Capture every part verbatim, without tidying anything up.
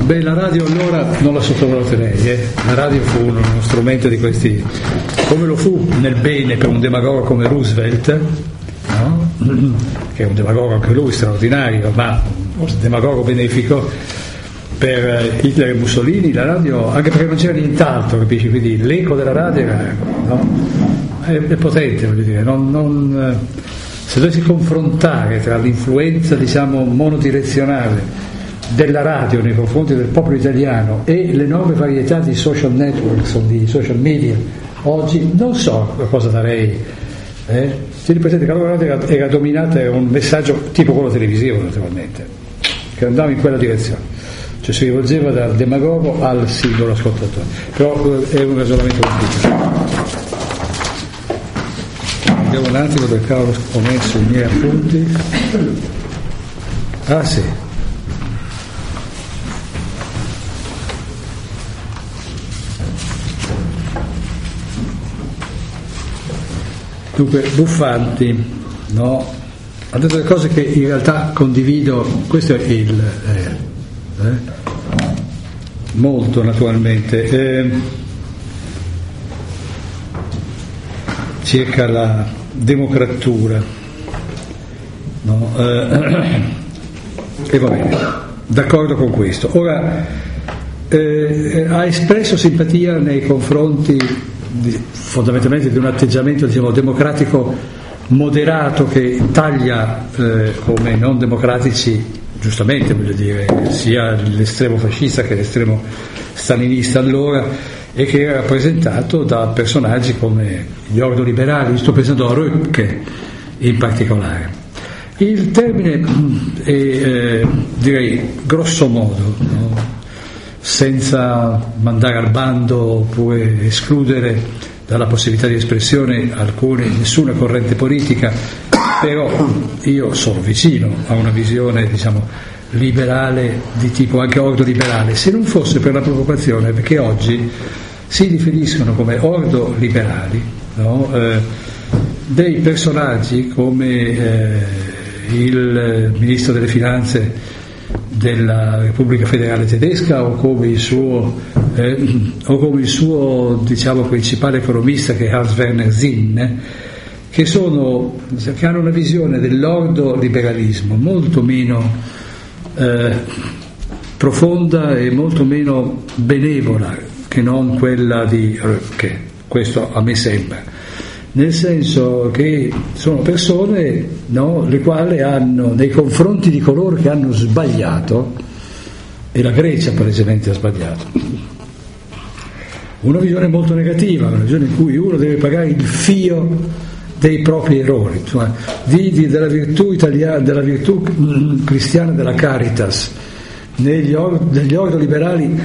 Beh, la radio allora non la sottovaluterei, eh? La radio fu uno, uno strumento di questi, come lo fu nel bene per un demagogo come Roosevelt, no? Che è un demagogo anche lui straordinario, ma un demagogo benefico. Per Hitler e Mussolini la radio, anche perché non c'era nient'altro, capisci? Quindi l'eco della radio era, no? è, è potente, voglio dire, non, non, se dovessi confrontare tra l'influenza, diciamo, monodirezionale della radio nei confronti del popolo italiano e l'enorme varietà di social networks o di social media oggi, non so cosa darei. Eh? Tieni presente che allora la radio era, era dominata, era un messaggio tipo quello televisivo naturalmente, che andava in quella direzione, cioè si rivolgeva dal demagogo al singolo ascoltatore, però è un ragionamento complicato. Vediamo un attimo perché ho messo i miei appunti. Ah sì, dunque Buffanti, no? Ha detto delle cose che in realtà condivido, questo è il eh, eh, molto naturalmente, eh, circa la democratura, no? eh, e va bene, d'accordo con questo. Ora eh, ha espresso simpatia nei confronti di, fondamentalmente di un atteggiamento, diciamo, democratico moderato che taglia eh, come non democratici, giustamente voglio dire, sia l'estremo fascista che l'estremo stalinista allora, e che era rappresentato da personaggi come gli ordoliberali, sto pensando a Röpke in particolare. Il termine è, eh, direi grosso modo, no? Senza mandare al bando oppure escludere dalla possibilità di espressione alcune, nessuna corrente politica, però io sono vicino a una visione, diciamo, liberale, di tipo anche ordoliberale, se non fosse per la preoccupazione perché oggi si definiscono come ordoliberali, no? eh, dei personaggi come eh, il ministro delle finanze della Repubblica Federale Tedesca o come il suo eh, o come il suo diciamo principale economista, che è Hans Werner Sinn, che sono che hanno una visione dell'ordoliberalismo molto meno eh, profonda e molto meno benevola che non quella di Röpke, questo a me sembra, nel senso che sono persone, no, le quali hanno nei confronti di coloro che hanno sbagliato, e la Grecia palesemente ha sbagliato, una visione molto negativa, una visione in cui uno deve pagare il fio dei propri errori, insomma, di, di, della virtù italiana, della virtù cristiana della Caritas, negli, or, negli ordoliberali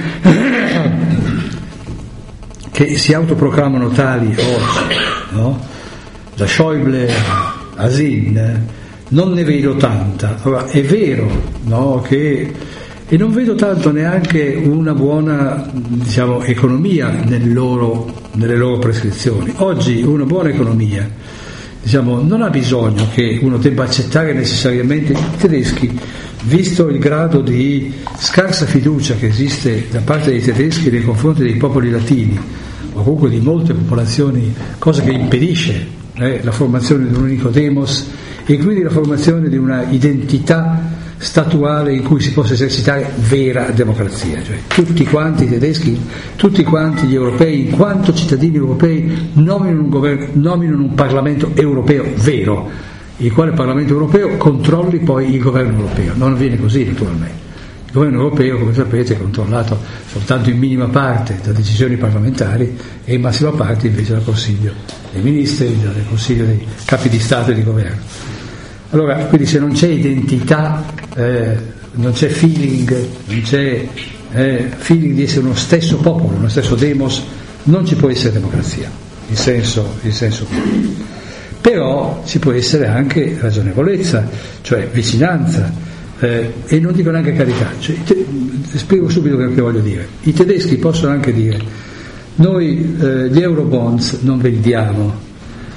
che si autoproclamano tali oggi, no? Da Schäuble a Sinn, non ne vedo tanta. Allora, è vero, no, che e non vedo tanto neanche una buona, diciamo, economia nel loro, nelle loro prescrizioni. Oggi una buona economia, diciamo, non ha bisogno che uno debba accettare necessariamente i tedeschi, visto il grado di scarsa fiducia che esiste da parte dei tedeschi nei confronti dei popoli latini, o comunque di molte popolazioni, cosa che impedisce eh, la formazione di un unico demos e quindi la formazione di una identità statuale in cui si possa esercitare vera democrazia, cioè tutti quanti i tedeschi, tutti quanti gli europei, in quanto cittadini europei, nominano un governo, nominano un Parlamento europeo vero, il quale Parlamento europeo controlli poi il governo europeo. Non avviene così naturalmente. Il governo europeo, come sapete, è controllato soltanto in minima parte da decisioni parlamentari e in massima parte invece dal Consiglio dei Ministri, dal Consiglio dei capi di Stato e di governo. Allora, quindi se non c'è identità, eh, non c'è feeling, non c'è eh, feeling di essere uno stesso popolo, uno stesso demos, non ci può essere democrazia, in senso, in senso puro. Però ci può essere anche ragionevolezza, cioè vicinanza, eh, e non dico neanche carità. Cioè, te, spiego subito quello che voglio dire. I tedeschi possono anche dire: noi eh, gli eurobonds non vendiamo,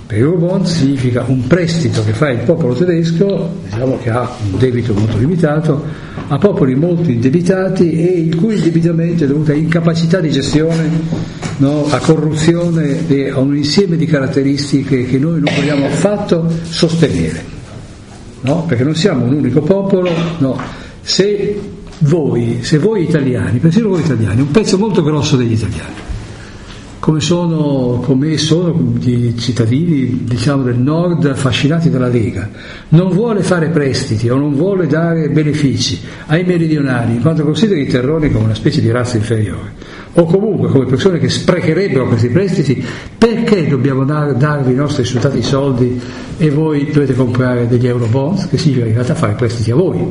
perché Eurobond significa un prestito che fa il popolo tedesco, diciamo che ha un debito molto limitato, a popoli molto indebitati e il cui indebitamento è dovuto a incapacità di gestione, no, a corruzione e a un insieme di caratteristiche che noi non vogliamo affatto sostenere, no? Perché non siamo un unico popolo, no? Se voi, se voi italiani, persino voi italiani, un pezzo molto grosso degli italiani, come sono, come sono i cittadini, diciamo, del nord affascinati dalla Lega, non vuole fare prestiti o non vuole dare benefici ai meridionali, in quanto considera i terroni come una specie di razza inferiore, o comunque come persone che sprecherebbero questi prestiti, perché dobbiamo dar, darvi i nostri risultati soldi e voi dovete comprare degli eurobonds, che significa in realtà fare prestiti a voi?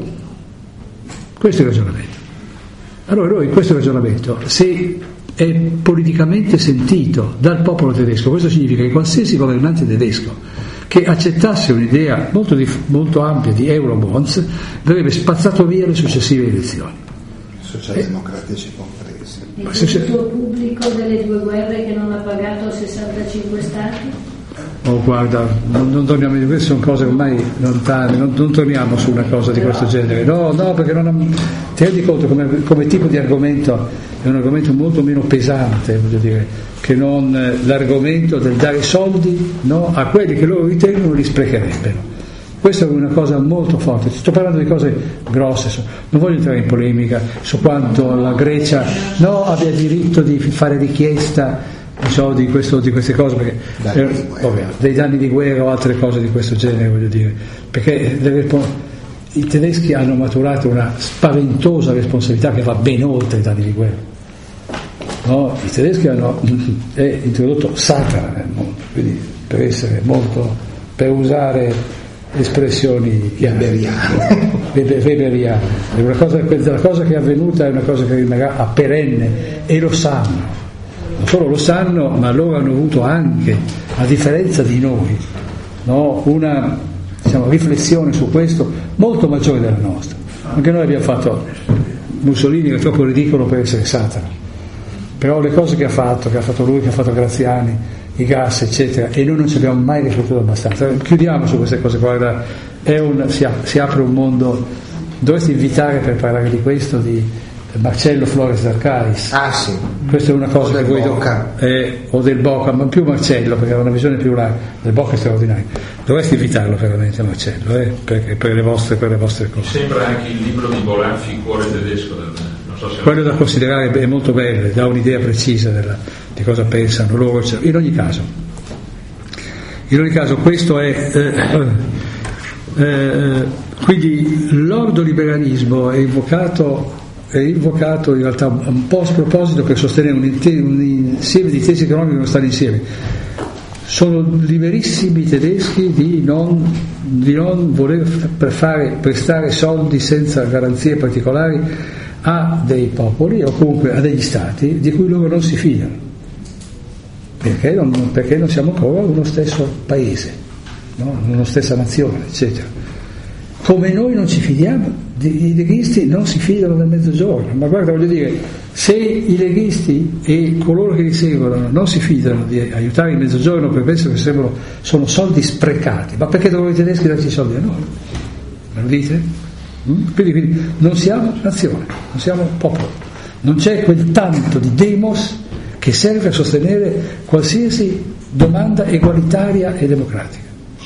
Questo è il ragionamento. Allora noi questo ragionamento, se è politicamente sentito dal popolo tedesco, questo significa che qualsiasi governante tedesco che accettasse un'idea molto, dif- molto ampia di eurobonds avrebbe spazzato via le successive elezioni. Socialdemocratici compresi. Il debito pubblico delle due guerre che non ha pagato sessantacinque stati? Oh, guarda, non, non torniamo di questo, sono cose ormai lontane, non, non torniamo su una cosa di questo genere. No, no, perché non, ti rendi conto come, come tipo di argomento è un argomento molto meno pesante, voglio dire, che non l'argomento del dare soldi, no, a quelli che loro ritengono li sprecherebbero. Questa è una cosa molto forte. Sto parlando di cose grosse, non voglio entrare in polemica su quanto la Grecia no, abbia diritto di fare richiesta, diciamo, di, questo, di queste cose, perché danni eh, ovvio, dei danni di guerra o altre cose di questo genere, voglio dire, perché le, i tedeschi hanno maturato una spaventosa responsabilità che va ben oltre i danni di guerra. No, i tedeschi hanno eh, introdotto Satana nel mondo, quindi per essere molto, per usare espressioni weberiane. weberiane. È una cosa, la cosa che è avvenuta è una cosa che rimarrà a perenne e lo sanno. Non solo lo sanno, ma loro hanno avuto anche, a differenza di noi, no, una diciamo, riflessione su questo molto maggiore della nostra. Anche noi abbiamo fatto Mussolini, che è troppo ridicolo per essere Satana, però le cose che ha fatto, che ha fatto lui, che ha fatto Graziani, i gas, eccetera, e noi non ci abbiamo mai riflettuto abbastanza. Chiudiamo su queste cose, guarda, è un, si, si apre un mondo. Dovresti invitare per parlare di questo di Marcello Flores d'Arcais. Ah sì. Questa è una cosa o che del voi Boca. Eh, o del Boca, ma più Marcello, perché ha una visione più larga. Del Boca è straordinario. Dovresti invitarlo veramente Marcello, eh, perché per le vostre, per le vostre cose. Mi sembra anche il libro di Bolanfi, Cuore tedesco, del, non so se quello da considerare è molto bello, dà un'idea precisa della, di cosa pensano loro. In ogni caso, in ogni caso questo è eh, eh, quindi l'ordoliberalismo è invocato è invocato in realtà un po' a sproposito per sostenere un, inte- un insieme di tesi economiche che non stanno insieme. Sono liberissimi i tedeschi di non, di non voler fare, prestare soldi senza garanzie particolari a dei popoli o comunque a degli stati di cui loro non si fidano, perché non, perché non siamo ancora uno stesso paese, no? Una stessa nazione, eccetera. Come noi non ci fidiamo, i leghisti non si fidano del Mezzogiorno, ma guarda, voglio dire, se i leghisti e coloro che li seguono non si fidano di aiutare il Mezzogiorno per pensare che sembrano, sono soldi sprecati, ma perché devono i tedeschi darci i soldi a noi? Me lo dite? Mm? Quindi, quindi non siamo nazione, non siamo popolo, non c'è quel tanto di demos che serve a sostenere qualsiasi domanda egualitaria e democratica.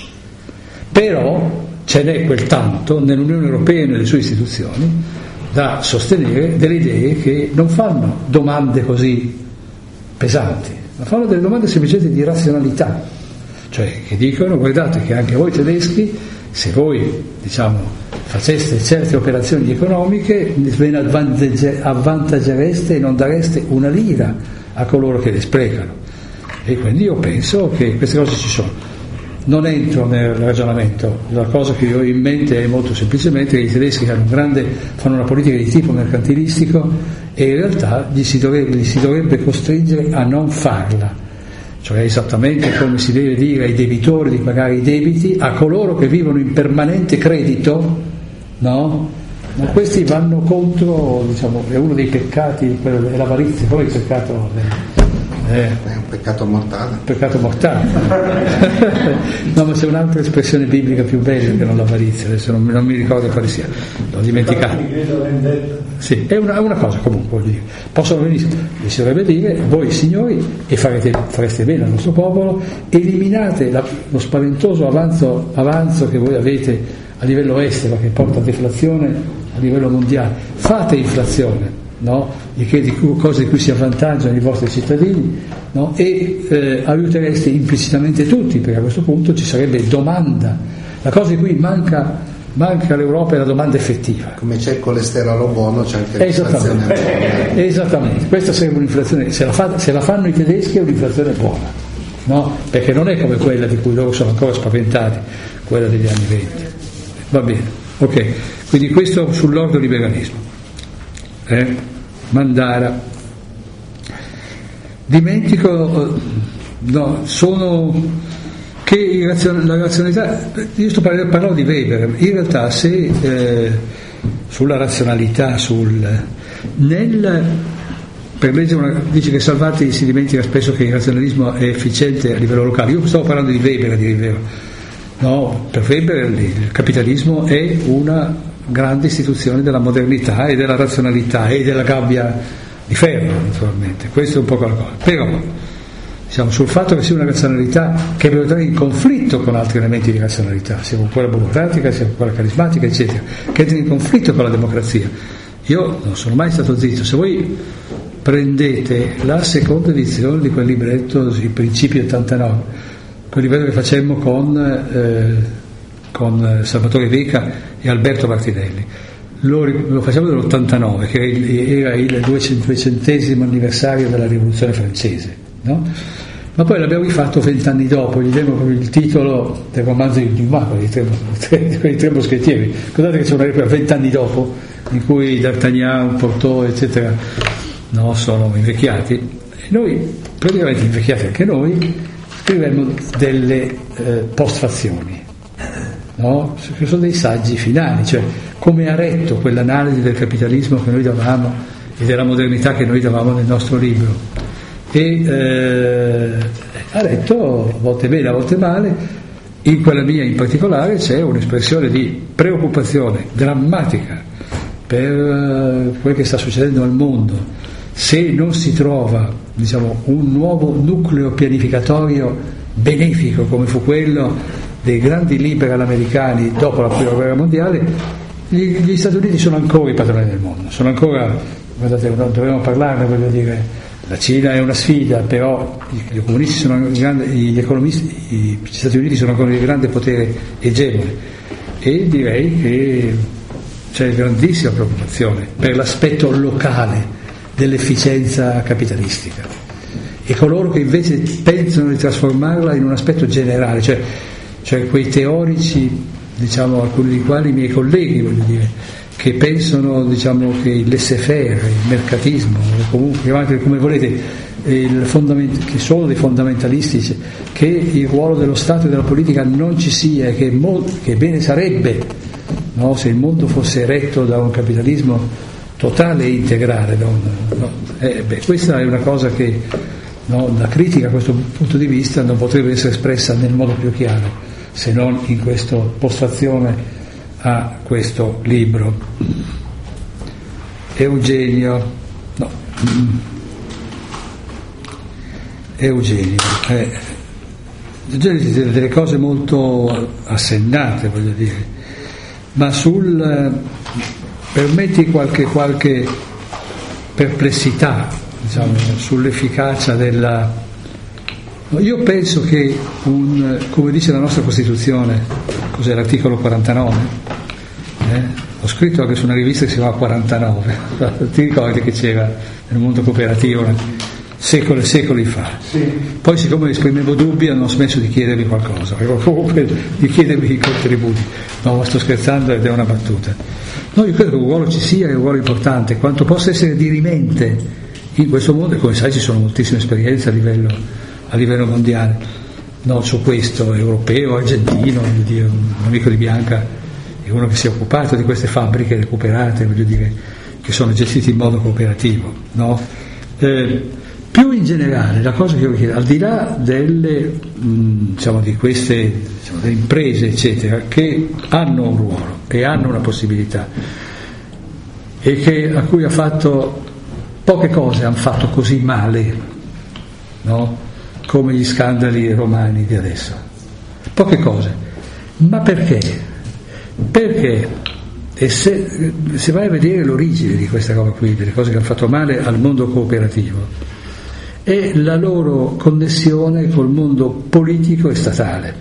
Però ce n'è quel tanto nell'Unione Europea e nelle sue istituzioni da sostenere delle idee che non fanno domande così pesanti, ma fanno delle domande semplicemente di razionalità, cioè che dicono: guardate che anche voi tedeschi, se voi diciamo faceste certe operazioni economiche, ve ne avvantaggereste e non dareste una lira a coloro che le sprecano. E quindi io penso che queste cose ci sono. Non entro nel ragionamento, la cosa che io ho in mente è molto semplicemente che i tedeschi hanno un grande, fanno una politica di tipo mercantilistico e in realtà gli si dovrebbe, gli si dovrebbe costringere a non farla, cioè esattamente come si deve dire ai debitori di pagare i debiti, a coloro che vivono in permanente credito, no? Ma questi vanno contro, diciamo, è uno dei peccati, è l'avarizia, quello è il peccato del, Eh, È un peccato mortale. peccato mortale. No, ma c'è un'altra espressione biblica più bella che non l'avarizia, adesso non, non mi ricordo quale sia, l'ho dimenticato. Sì, è una, una cosa comunque, voglio dire. Possono venire, vi si dovrebbe dire, voi signori, e farete, fareste bene al nostro popolo, eliminate la, lo spaventoso avanzo, avanzo che voi avete a livello estero, che porta a deflazione a livello mondiale. Fate inflazione, no? Di che, di cui, cose di cui si avvantaggiano i vostri cittadini, no? E eh, aiutereste implicitamente tutti, perché a questo punto ci sarebbe domanda. La cosa di cui manca, manca all'Europa è la domanda effettiva. Come c'è il colesterolo buono, c'è anche l'inflazione buona. Esattamente, questa sarebbe un'inflazione, se la, fa, se la fanno i tedeschi è un'inflazione buona, no? Perché non è come quella di cui loro sono ancora spaventati, quella degli anni venti. Va bene, ok, quindi questo sull'ordoliberalismo. Eh? Mandara. Dimentico, no, sono che la razionalità, io sto parlando, parlavo di Weber, in realtà se eh, sulla razionalità, sul, nel, per legge una, dice che Salvati si dimentica spesso che il razionalismo è efficiente a livello locale, io stavo parlando di Weber a dire il vero. No, per Weber il capitalismo è una grande istituzione della modernità e della razionalità e della gabbia di ferro, naturalmente. Questo è un po' qualcosa. Però, diciamo, sul fatto che sia una razionalità che deve entrare in conflitto con altri elementi di razionalità, sia con quella burocratica, sia con quella carismatica, eccetera, che entra in conflitto con la democrazia. Io non sono mai stato zitto. Se voi prendete la seconda edizione di quel libretto, I principi ottantanove, quel libretto che facemmo con, eh, con Salvatore Veca e Alberto Martinelli, lo, lo facciamo nell'ottantanove, che era il duecentesimo anniversario della rivoluzione francese, no? Ma poi l'abbiamo rifatto vent'anni dopo, gli diamo il titolo del romanzo di Dumas, quelli tre, tre, tre moschettieri. Guardate che c'è una replica vent'anni dopo in cui D'Artagnan, Porto, eccetera, no, sono invecchiati, e noi praticamente invecchiati anche noi scrivemmo delle eh, postfazioni, no? Che sono dei saggi finali, cioè come ha retto quell'analisi del capitalismo che noi davamo e della modernità che noi davamo nel nostro libro, e eh, ha retto a volte bene, a volte male. In quella mia in particolare c'è un'espressione di preoccupazione drammatica per uh, quel che sta succedendo al mondo. Se non si trova, diciamo, un nuovo nucleo pianificatorio benefico come fu quello dei grandi liberal americani dopo la prima guerra mondiale, gli, gli Stati Uniti sono ancora i padroni del mondo, sono ancora, guardate, non dovremmo parlarne, voglio dire, la Cina è una sfida, però gli comunisti sono grande, gli economisti, gli Stati Uniti sono ancora il grande potere egemone, e direi che c'è grandissima preoccupazione per l'aspetto locale dell'efficienza capitalistica, e coloro che invece pensano di trasformarla in un aspetto generale, cioè, cioè quei teorici, diciamo, alcuni dei quali i miei colleghi, voglio dire, che pensano, diciamo, che il laissez-faire, il mercatismo, comunque chiamateli come volete, il fondament- che sono dei fondamentalisti, che il ruolo dello Stato e della politica non ci sia, che, mo- che bene sarebbe, no, se il mondo fosse retto da un capitalismo totale e integrale, no? No. Eh, beh, questa è una cosa che, no, la critica a questo punto di vista non potrebbe essere espressa nel modo più chiaro se non in questa postfazione a questo libro. Eugenio no Eugenio eh, Eugenio dice delle cose molto assennate, voglio dire, ma sul permetti qualche, qualche perplessità, diciamo, sull'efficacia della... Io penso che, un, come dice la nostra Costituzione, cos'è l'articolo quarantanove? Eh? Ho scritto anche su una rivista che si chiama quarantanove, ti ricordi che c'era nel mondo cooperativo secoli e secoli fa? Sì. Poi, siccome esprimevo dubbi, hanno smesso di chiedermi qualcosa, comunque di chiedermi i contributi. No, ma sto scherzando ed è una battuta. No, io credo che un ruolo ci sia, è un ruolo importante, quanto possa essere dirimente in questo mondo, e come sai ci sono moltissime esperienze a livello, a livello mondiale, no, su questo, europeo, argentino, voglio dire, un amico di Bianca è uno che si è occupato di queste fabbriche recuperate, voglio dire, che sono gestite in modo cooperativo, no? Eh, Più in generale, la cosa che io chiedo, al di là delle, mh, diciamo, di queste diciamo, delle imprese, eccetera, che hanno un ruolo e hanno una possibilità, e che, a cui ha fatto poche cose, hanno fatto così male, no? Come gli scandali romani di adesso. Poche cose. Ma perché? Perché, e se, se vai a vedere l'origine di questa cosa qui, delle cose che hanno fatto male al mondo cooperativo, è la loro connessione col mondo politico e statale.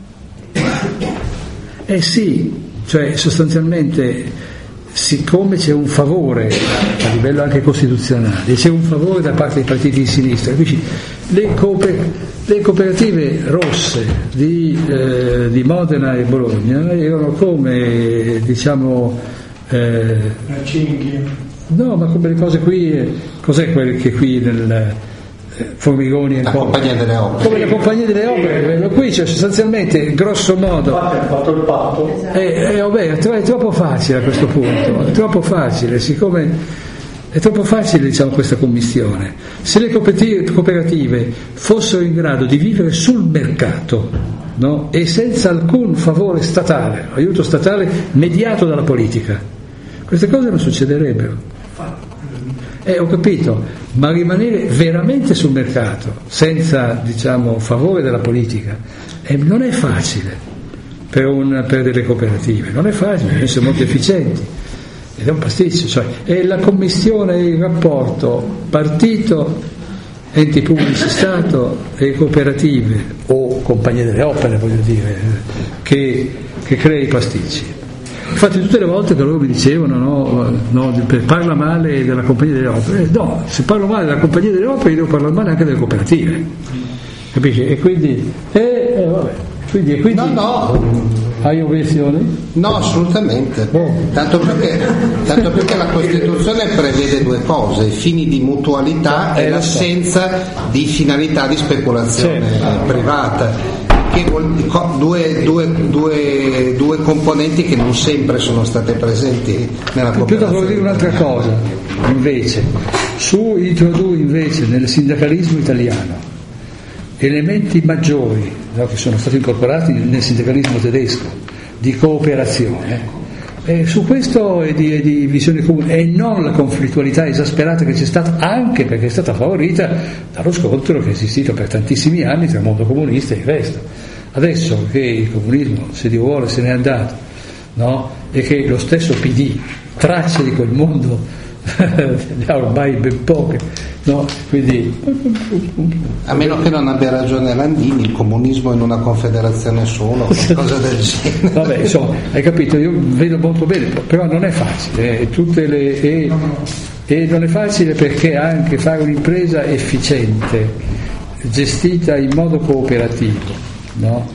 Eh sì, cioè sostanzialmente, siccome c'è un favore a livello anche costituzionale, c'è un favore da parte dei partiti di sinistra, capisci? Le, cooper- le cooperative rosse di, eh, di Modena e Bologna erano come, diciamo, eh, no, ma come le cose qui, eh, cos'è quelle che qui nel Formigoni e la co- compagnia delle opere, come la compagnia delle opere, qui c'è sostanzialmente, grosso modo, hanno fatto il patto. eh, eh, vabbè, è troppo facile a questo punto, è troppo facile, siccome è troppo facile, diciamo, questa commistione. Se le cooperative, cooperative fossero in grado di vivere sul mercato, no? E senza alcun favore statale, aiuto statale mediato dalla politica, queste cose non succederebbero. Eh, ho capito, ma rimanere veramente sul mercato senza, diciamo, favore della politica eh, non è facile per, un, per delle cooperative, non è facile, bisogna essere molto efficienti ed è un pasticcio, cioè è la commistione, il rapporto partito, enti pubblici, Stato e cooperative o compagnie delle opere, voglio dire, che, che crea i pasticci. Infatti tutte le volte che loro mi dicevano no, no, parla male della compagnia delle opere, no, se parlo male della compagnia delle opere io devo parlare male anche delle cooperative, capisci? E quindi, eh, eh, vabbè, quindi, e quindi no, no. Hai obiezioni? No, assolutamente. Oh. Tanto perché, tanto perché la Costituzione prevede due cose: fini di mutualità eh, e l'assenza so. di finalità di speculazione certo. privata. Che due, due, due, due componenti che non sempre sono state presenti nella cooperazione. Voglio dire un'altra cosa, invece, su introdurre invece nel sindacalismo italiano elementi maggiori, no, che sono stati incorporati nel sindacalismo tedesco di cooperazione, e su questo è di, è di visione comune e non la conflittualità esasperata che c'è stata, anche perché è stata favorita dallo scontro che è esistito per tantissimi anni tra il mondo comunista e il resto. Adesso che il comunismo, se Dio vuole, se n'è andato, no? E che lo stesso P D, tracce di quel mondo ne ha ormai ben poche, no? Quindi a meno che non abbia ragione Landini, il comunismo in una confederazione solo, qualcosa del genere. Vabbè, insomma, hai capito, io vedo molto bene, però non è facile, eh, tutte le, e, e non è facile perché anche fare un'impresa efficiente, gestita in modo cooperativo, no?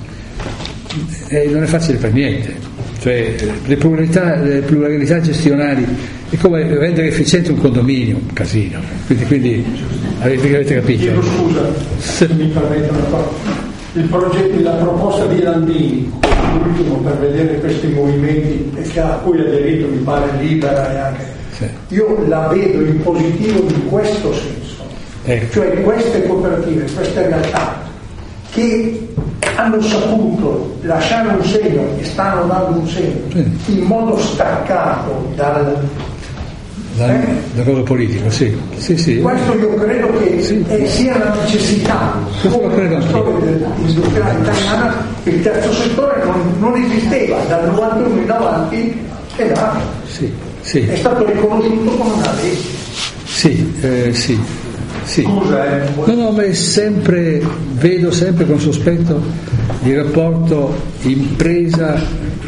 E non è facile per niente, cioè le pluralità, le pluralità gestionali è come rendere efficiente un condominio, un casino, quindi, quindi avete, avete capito? Chiedo scusa se mi permette una cosa. Il progetto, la proposta di Landini, l'ultimo, per vedere questi movimenti a cui ha aderito, mi pare Libera e anche sì. Io la vedo in positivo in questo senso, eh. Cioè queste cooperative, queste realtà che hanno saputo lasciare un segno e stanno dando un segno sì. In modo staccato dal, da, eh? da cosa politico, sì. Sì, sì. Questo io credo che sì. eh, sia la necessità, come la storia dell'industriale italiana, il terzo settore non, non esisteva, dal novantuno in avanti è nato, sì, sì. È stato riconosciuto come una legge. Sì, eh, sì. Sì. Scusa, eh. No, no, ma è sempre, vedo sempre con sospetto il rapporto impresa,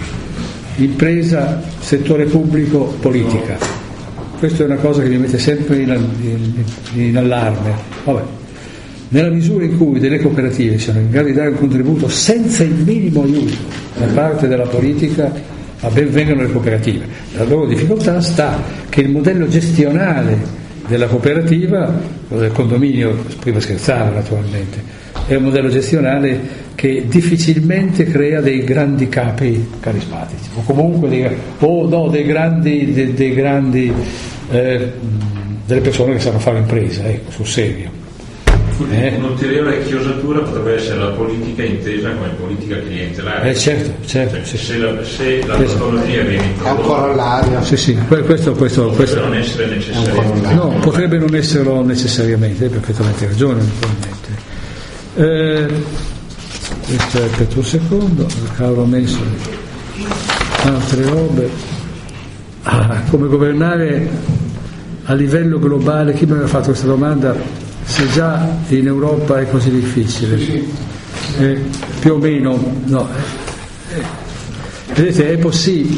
impresa, settore pubblico, politica. Questa è una cosa che mi mette sempre in, in, in allarme. Vabbè. Nella misura in cui delle cooperative siano in grado di dare un contributo senza il minimo aiuto da parte della politica, a ben vengano le cooperative. La loro difficoltà sta che il modello gestionale della cooperativa, del condominio, prima scherzare naturalmente, è un modello gestionale che difficilmente crea dei grandi capi carismatici o comunque dei, o no, dei grandi, dei, dei grandi eh, delle persone che sanno fare impresa, ecco, sul serio. Eh. Un'ulteriore chiosatura potrebbe essere la politica intesa come politica clientelare. Eh certo, certo. Cioè, sì. Se la, se la patologia viene introdotta, è un corollario. Sì, sì, questo, questo, potrebbe questo, non essere necessariamente. no, potrebbe non esserlo necessariamente, hai perfettamente ragione, naturalmente. Eh, questo è Pietro secondo, Carlo ha messo altre robe. Ah, come governare a livello globale, chi mi aveva fatto questa domanda? Se già in Europa è così difficile, eh, più o meno, no. Eh, vedete, è possibile.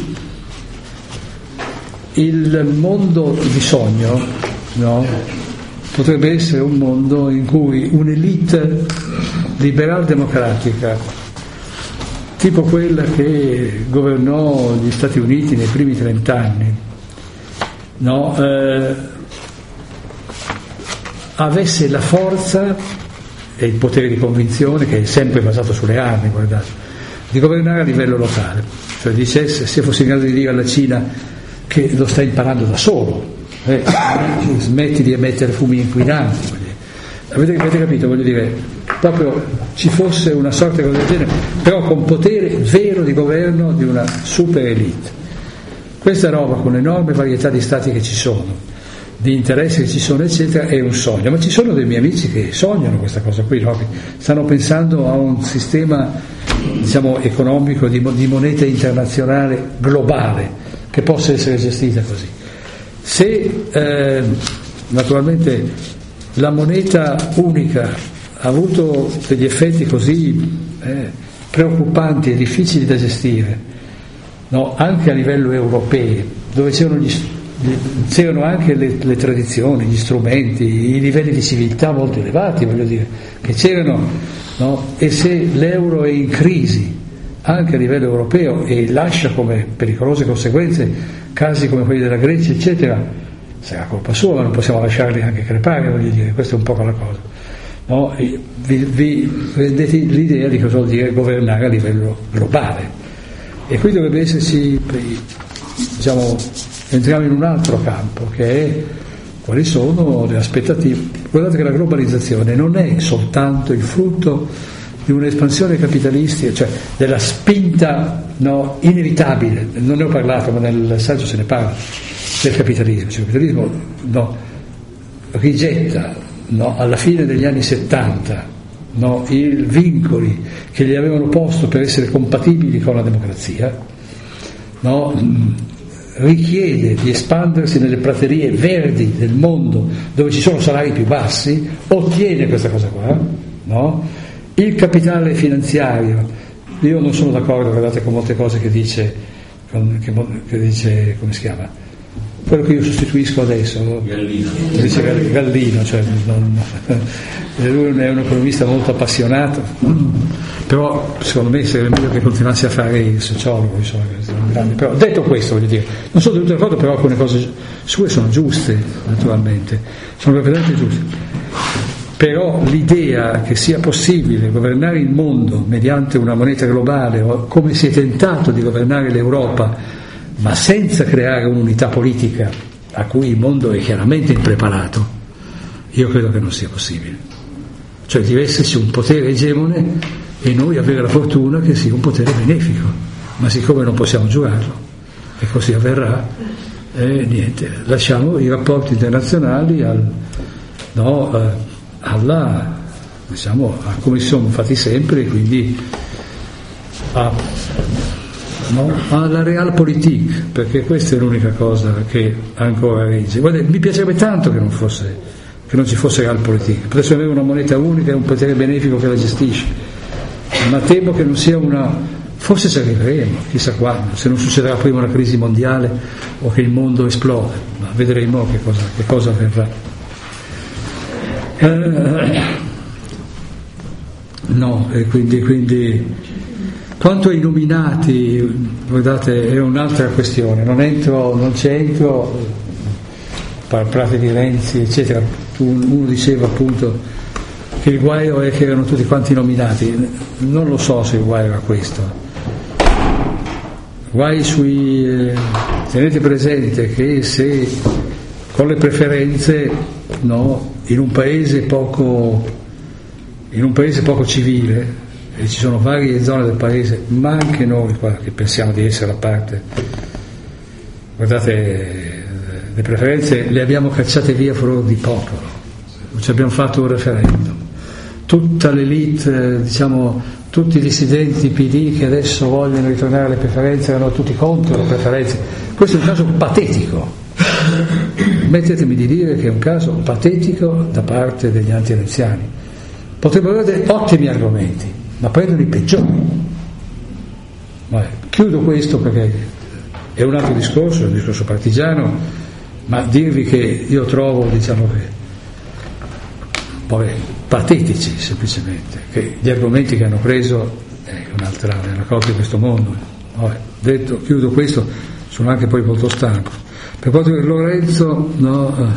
Il mondo di sogno, no? Potrebbe essere un mondo in cui un'elite liberal democratica, tipo quella che governò gli Stati Uniti nei primi trent'anni, no? Eh, avesse la forza e il potere di convinzione, che è sempre basato sulle armi, guardate, di governare a livello locale, cioè dicesse, se fosse in grado di dire alla Cina che lo sta imparando da solo, eh, smetti di emettere fumi inquinanti, avete, avete capito, voglio dire, proprio ci fosse una sorta di cosa del genere, però con potere vero di governo di una super elite. Questa roba, con l'enorme varietà di stati che ci sono, di interessi che ci sono, eccetera, è un sogno. Ma ci sono dei miei amici che sognano questa cosa qui, no? Che stanno pensando a un sistema, diciamo, economico di, di moneta internazionale globale che possa essere gestita così. Se eh, naturalmente la moneta unica ha avuto degli effetti così eh, preoccupanti e difficili da gestire, no? Anche a livello europeo, dove c'erano gli c'erano anche le, le tradizioni, gli strumenti, i livelli di civiltà molto elevati, voglio dire, che c'erano, no? E se l'euro è in crisi anche a livello europeo e lascia come pericolose conseguenze casi come quelli della Grecia, eccetera, sarà colpa sua, ma non possiamo lasciarli anche crepare, voglio dire, questa è un po' la cosa, no? E vi, vi rendete l'idea di cosa vuol dire governare a livello globale, e qui dovrebbe esserci, diciamo, entriamo in un altro campo, che è quali sono le aspettative. Guardate che la globalizzazione non è soltanto il frutto di un'espansione capitalistica, cioè della spinta, no, inevitabile, non ne ho parlato ma nel saggio se ne parla, del capitalismo. Cioè, il capitalismo, no, rigetta, no, alla fine degli anni settanta, no, i vincoli che gli avevano posto per essere compatibili con la democrazia, no, richiede di espandersi nelle praterie verdi del mondo dove ci sono salari più bassi, ottiene questa cosa qua, no? Il capitale finanziario, io non sono d'accordo, guardate, con molte cose che dice, che, che dice, come si chiama? Quello che io sostituisco adesso, Gallino, dice Gallino, cioè non, lui è un economista molto appassionato, però secondo me sarebbe meglio che continuasse a fare il sociologo, insomma, però detto questo, voglio dire, non sono del tutto d'accordo, però alcune cose sue sono giuste, naturalmente, sono perfettamente giuste. Però l'idea che sia possibile governare il mondo mediante una moneta globale, o come si è tentato di governare l'Europa, ma senza creare un'unità politica a cui il mondo è chiaramente impreparato, io credo che non sia possibile. Cioè deve esserci un potere egemone e noi avere la fortuna che sia un potere benefico, ma siccome non possiamo giurarlo e così avverrà, eh, niente, lasciamo i rapporti internazionali al, no, eh, alla, diciamo, a come si sono fatti sempre, quindi a, no, alla realpolitik, perché questa è l'unica cosa che ancora regge. Guarda, mi piacerebbe tanto che non fosse, che non ci fosse realpolitik, potesse avere una moneta unica e un potere benefico che la gestisce, ma temo che non sia una, forse ci arriveremo, chissà quando, se non succederà prima una crisi mondiale o che il mondo esplode, ma vedremo che cosa, che cosa avverrà. Eh, no, e quindi, quindi quanto ai nominati, guardate, è un'altra questione, non entro, non c'entro, parlate di Renzi, eccetera. Uno diceva appunto che il guaio è che erano tutti quanti nominati, non lo so se il guaio era questo. Guai sui, eh, tenete presente che se con le preferenze, no, in un paese poco in un paese poco civile, e ci sono varie zone del paese, ma anche noi qua che pensiamo di essere a parte, guardate, le preferenze le abbiamo cacciate via fuori di popolo, ci abbiamo fatto un referendum, tutta l'elite, diciamo tutti i dissidenti P D che adesso vogliono ritornare alle preferenze erano tutti contro le preferenze. Questo è un caso patetico, mettetemi di dire che è un caso patetico da parte degli anti-renziani. Potrebbero avere ottimi argomenti, ma prendono i peggiori. Vabbè, chiudo questo perché è un altro discorso, è un discorso partigiano, ma dirvi che io trovo, diciamo che, vabbè, patetici semplicemente, che gli argomenti che hanno preso è un'altra, è una cosa di questo mondo. Vabbè, detto, chiudo questo, sono anche poi molto stanco. Per quanto riguarda Lorenzo, no, eh,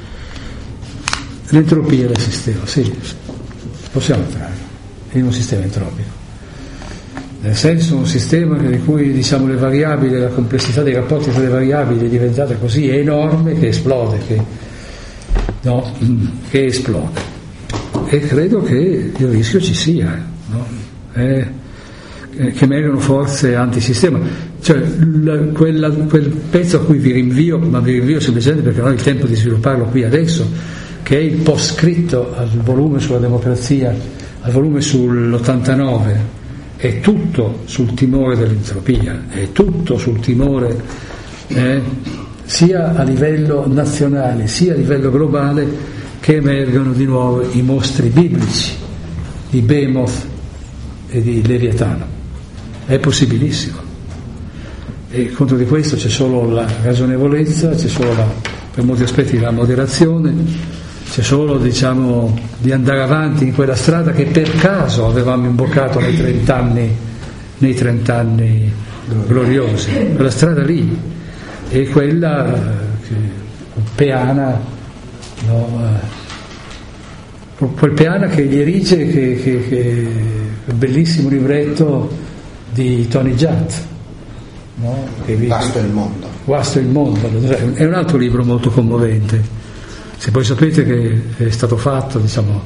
l'entropia del sistema, sì, possiamo entrare in un sistema entropico, nel senso un sistema di cui, diciamo, le variabili, la complessità dei rapporti tra le variabili è diventata così enorme che esplode, che, no, che esplode. E credo che il rischio ci sia, no? È, che emergono forze antisistema, cioè la, quella, quel pezzo a cui vi rinvio, ma vi rinvio semplicemente perché non ho il tempo di svilupparlo qui adesso, che è il postscritto al volume sulla democrazia, al volume sull'ottantanove, è tutto sul timore dell'entropia, è tutto sul timore eh, sia a livello nazionale sia a livello globale, che emergono di nuovo i mostri biblici di Behemoth e di Leviatano. È possibilissimo, e contro di questo c'è solo la ragionevolezza, c'è solo la, per molti aspetti la moderazione, c'è solo, diciamo, di andare avanti in quella strada che per caso avevamo imboccato nei trent'anni nei trent'anni gloriosi, quella strada lì è quella che, peana, no, quel peana che gli erige, che, che, che il bellissimo libretto di Tony Judd, no? Che vi, Vasto il mondo. Vasto il mondo, è un altro libro molto commovente. Se poi sapete che è stato fatto, diciamo,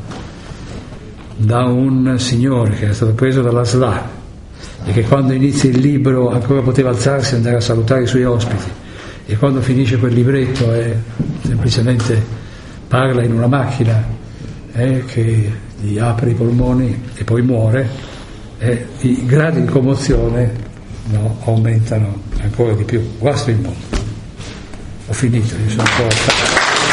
da un signore che è stato preso dalla S L A e che quando inizia il libro ancora poteva alzarsi e andare a salutare i suoi ospiti, e quando finisce quel libretto è semplicemente parla in una macchina eh, che gli apre i polmoni e poi muore, eh, i gradi di commozione, no, aumentano ancora di più. Guasto il mondo. Ho finito, io sono un po'...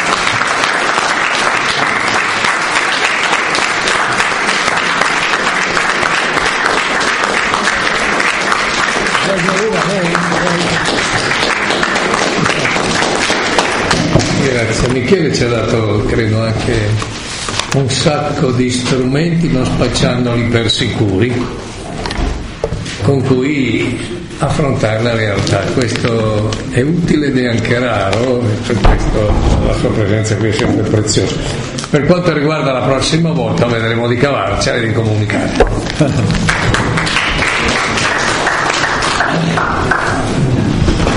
Grazie, Michele ci ha dato, credo, anche un sacco di strumenti, non spacciandoli per sicuri, con cui affrontare la realtà. Questo è utile ed è anche raro, e per questo la sua presenza qui è sempre preziosa. Per quanto riguarda la prossima volta, vedremo di cavarcela e di comunicare.